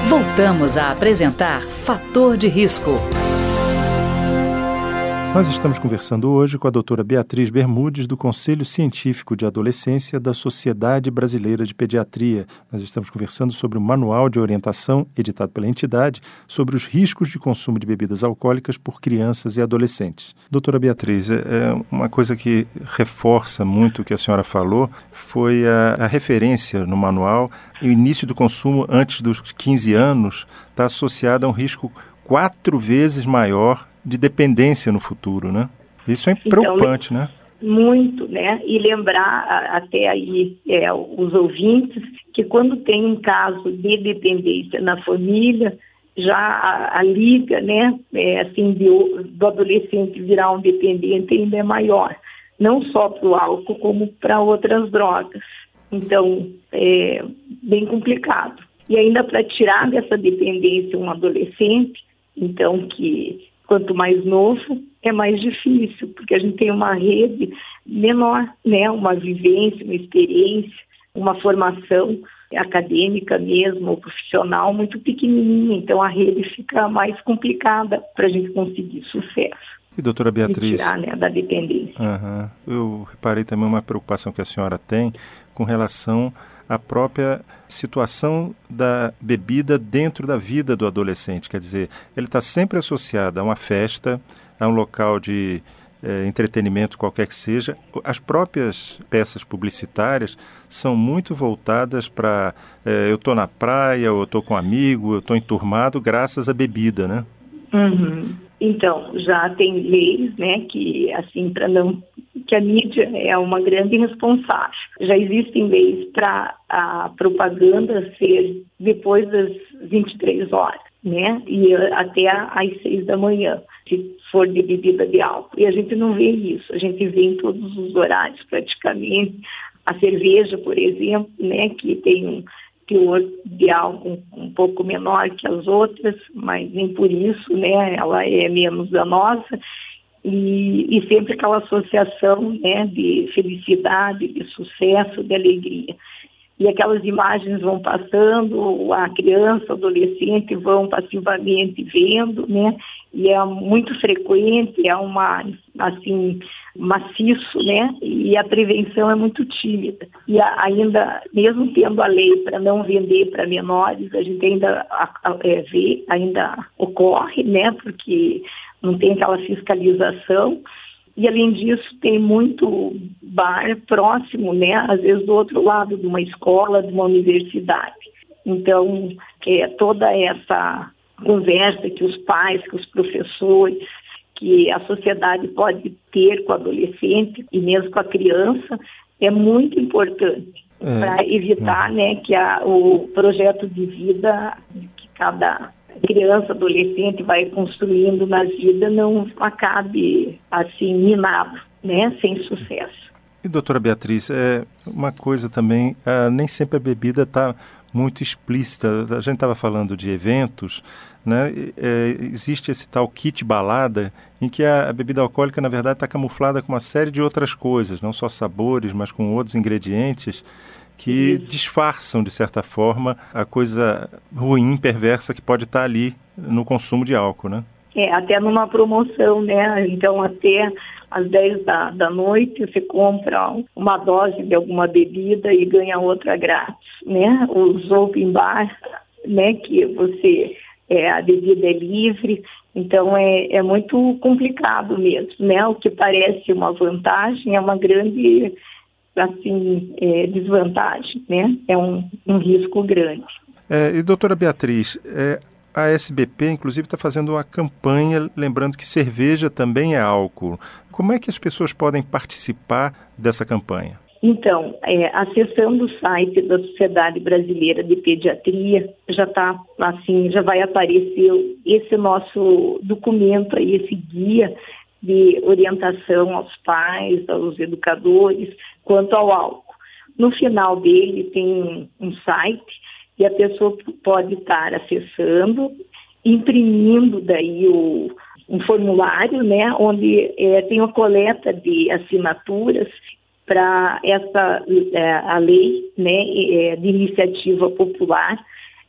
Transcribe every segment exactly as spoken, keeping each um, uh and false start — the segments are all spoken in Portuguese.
Voltamos a apresentar Fator de Risco. Nós estamos conversando hoje com a doutora Beatriz Bermudes, do Conselho Científico de Adolescência da Sociedade Brasileira de Pediatria. Nós estamos conversando sobre o Manual de Orientação, editado pela entidade, sobre os riscos de consumo de bebidas alcoólicas por crianças e adolescentes. Doutora Beatriz, é uma coisa que reforça muito o que a senhora falou, foi a, a referência no manual. O início do consumo antes dos quinze anos está associado a um risco quatro vezes maior de dependência no futuro, né? Isso é preocupante, então, né? Muito, né? E lembrar até aí é, os ouvintes que quando tem um caso de dependência na família, já a, a liga, né, é, assim, do, do adolescente virar um dependente ainda é maior, não só para o álcool, como para outras drogas. Então, é bem complicado. E ainda para tirar dessa dependência um adolescente, então que quanto mais novo, é mais difícil, porque a gente tem uma rede menor, né? Uma vivência, uma experiência, uma formação acadêmica mesmo, ou profissional, muito pequenininha. Então, a rede fica mais complicada para a gente conseguir sucesso. E, doutora Beatriz, de tirar, né, da dependência. Uhum. Eu reparei também uma preocupação que a senhora tem com relação à própria situação da bebida dentro da vida do adolescente. Quer dizer, ele está sempre associado a uma festa, a um local de eh, entretenimento qualquer que seja. As próprias peças publicitárias são muito voltadas para eh, eu estou na praia, ou eu estou com um amigo, eu estou enturmado graças à bebida, né? Uhum. Então, já tem leis, né, que assim, para não... que a mídia é uma grande responsável. Já existem leis para a propaganda ser depois das vinte e três horas, né? E até às seis da manhã, se for de bebida de álcool. E a gente não vê isso, a gente vê em todos os horários praticamente. A cerveja, por exemplo, né, que tem um teor de álcool um pouco menor que as outras, mas nem por isso, né, ela é menos danosa. E, e sempre aquela associação, né, de felicidade, de sucesso, de alegria. E aquelas imagens vão passando, a criança, o adolescente vão passivamente vendo, né, e é muito frequente, é uma, assim, maciço, né, e a prevenção é muito tímida. E a, ainda, mesmo tendo a lei para não vender para menores, a gente ainda a, a, é, vê, ainda ocorre, né, porque não tem aquela fiscalização, e além disso tem muito bar próximo, né, às vezes do outro lado de uma escola, de uma universidade. Então, é, toda essa conversa que os pais, que os professores, que a sociedade pode ter com o adolescente e mesmo com a criança, é muito importante é, para evitar, é. né, que a, o projeto de vida que cada criança, adolescente vai construindo na vida não acabe assim minado, né, sem sucesso. E doutora Beatriz, é uma coisa também, ah, nem sempre a bebida está muito explícita. A gente estava falando de eventos, né? É, existe esse tal kit balada em que a, a bebida alcoólica na verdade está camuflada com uma série de outras coisas, não só sabores, mas com outros ingredientes que Isso. disfarçam, de certa forma, a coisa ruim, perversa que pode estar ali no consumo de álcool, né? É, até numa promoção, né? Então, até às dez da, da noite, você compra uma dose de alguma bebida e ganha outra grátis, né? Os open bar, né? Que você, é, a bebida é livre. Então, é, é muito complicado mesmo, né? O que parece uma vantagem é uma grande... assim, é, desvantagem, né? É um, um risco grande. É, e doutora Beatriz, é, a S B P, inclusive, está fazendo uma campanha, lembrando que cerveja também é álcool. Como é que as pessoas podem participar dessa campanha? Então, é, acessando o site da Sociedade Brasileira de Pediatria, já tá, assim, já vai aparecer esse nosso documento aí, esse guia de orientação aos pais, aos educadores, quanto ao álcool. No final dele tem um site e a pessoa pode estar acessando, imprimindo daí o, um formulário, né, onde é, tem uma coleta de assinaturas para essa é, a lei, né, é, de iniciativa popular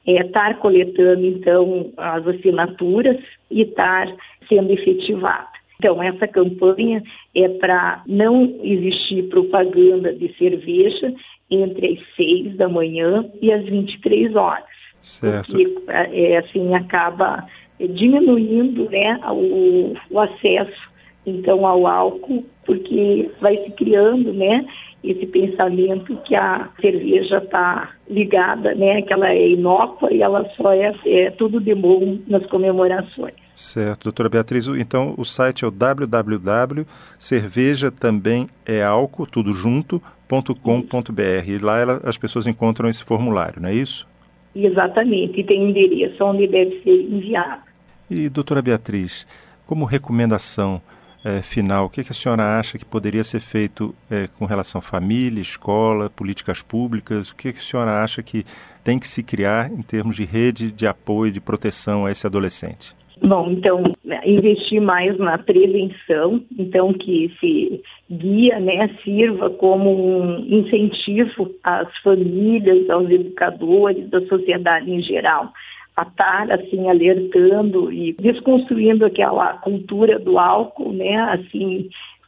é estar coletando, então, as assinaturas e estar sendo efetivada. Então, essa campanha é para não existir propaganda de cerveja entre as seis da manhã e as vinte e três horas. Certo. Porque, é, assim, acaba diminuindo, né, o, o acesso, então, ao álcool, porque vai se criando, né, esse pensamento que a cerveja está ligada, né, que ela é inócua e ela só é, é tudo de bom nas comemorações. Certo, doutora Beatriz, então o site é o w w w ponto cerveja também é álcool, tudo junto, ponto com ponto b r, e lá ela, as pessoas encontram esse formulário, não é isso? Exatamente, e tem endereço onde deve ser enviado. E, doutora Beatriz, como recomendação é, final, o que, que a senhora acha que poderia ser feito é, com relação à família, escola, políticas públicas? O que, que a senhora acha que tem que se criar em termos de rede de apoio, de proteção a esse adolescente? Bom, então, investir mais na prevenção, então que se guia, né, sirva como um incentivo às famílias, aos educadores, da sociedade em geral, a estar, assim, alertando e desconstruindo aquela cultura do álcool, né, assim,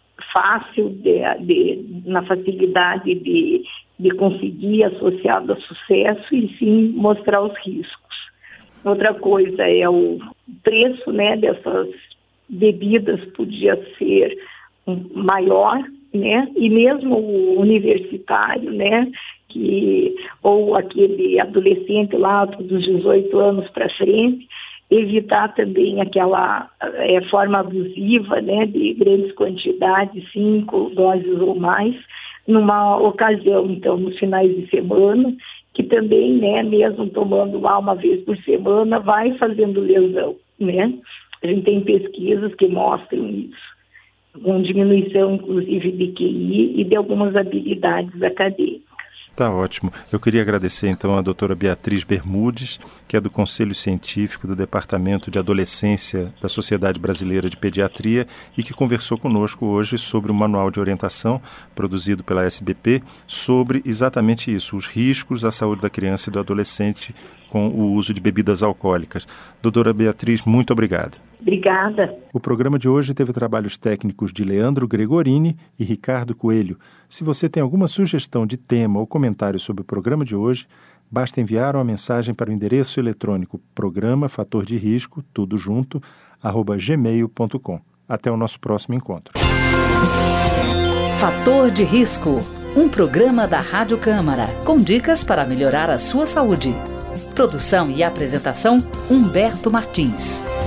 fácil, de, de, na facilidade de, de conseguir associado a sucesso e sim mostrar os riscos. Outra coisa é o preço, né, dessas bebidas podia ser maior, né, e mesmo o universitário, né, que, ou aquele adolescente lá dos dezoito anos para frente, evitar também aquela é, forma abusiva, né, de grandes quantidades, cinco doses ou mais, numa ocasião, então, nos finais de semana, que também, né, mesmo tomando lá uma vez por semana, vai fazendo lesão, né? A gente tem pesquisas que mostram isso, com diminuição, inclusive, de Q I e de algumas habilidades acadêmicas. Tá ótimo. Eu queria agradecer, então, a doutora Beatriz Bermudes, que é do Conselho Científico do Departamento de Adolescência da Sociedade Brasileira de Pediatria e que conversou conosco hoje sobre o Manual de Orientação produzido pela S B P sobre exatamente isso, os riscos à saúde da criança e do adolescente com o uso de bebidas alcoólicas. Doutora Beatriz, muito obrigado. Obrigada. O programa de hoje teve trabalhos técnicos de Leandro Gregorini e Ricardo Coelho. Se você tem alguma sugestão de tema ou comentário sobre o programa de hoje, basta enviar uma mensagem para o endereço eletrônico programa fator de risco, tudo junto, arroba gmail ponto com. Até o nosso próximo encontro. Fator de Risco, um programa da Rádio Câmara, com dicas para melhorar a sua saúde. Produção e apresentação, Humberto Martins.